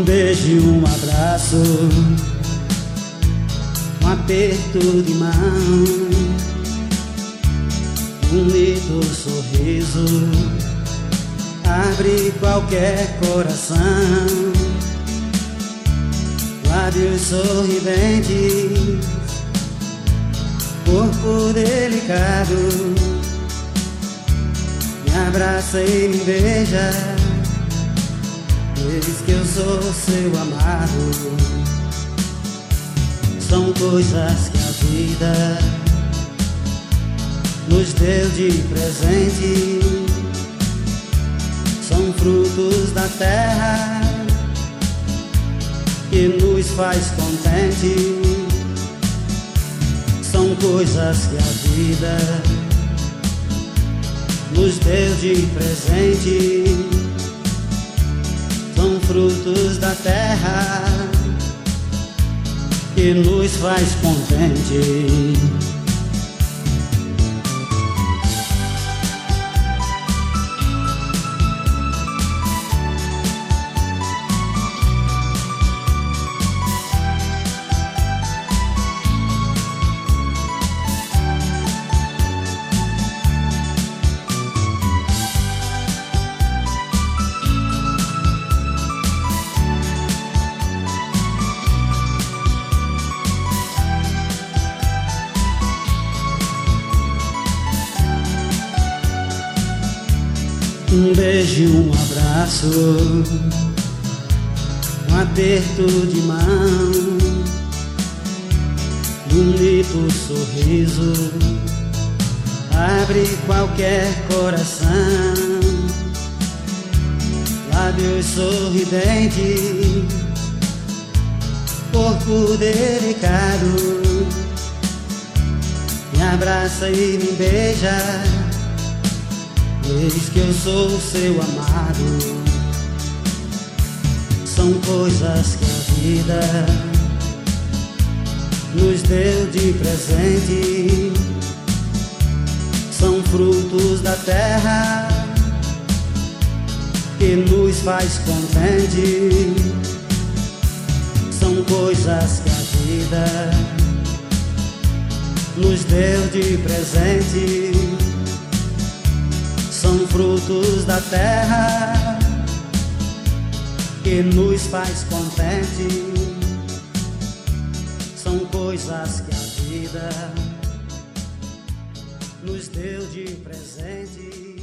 Um beijo e um abraço, um aperto de mão, um bonito sorriso abre qualquer coração. Lábios sorridentes, corpo delicado, me abraça e me beija, diz que eu sou seu amado. São coisas que a vida nos deu de presente, são frutos da terra que nos faz contente. São coisas que a vida nos deu de presente, são frutos da terra que nos faz contente. Um beijo, um abraço, um aperto de mão, um bonito sorriso abre qualquer coração. Lábios sorridentes, corpo delicado, me abraça e me beija, diz que eu sou seu amado. São coisas que a vida nos deu de presente, são frutos da terra que nos faz contente. São coisas que a vida nos deu de presente, são frutos da terra que nos faz contente. São coisas que a vida nos deu de presente,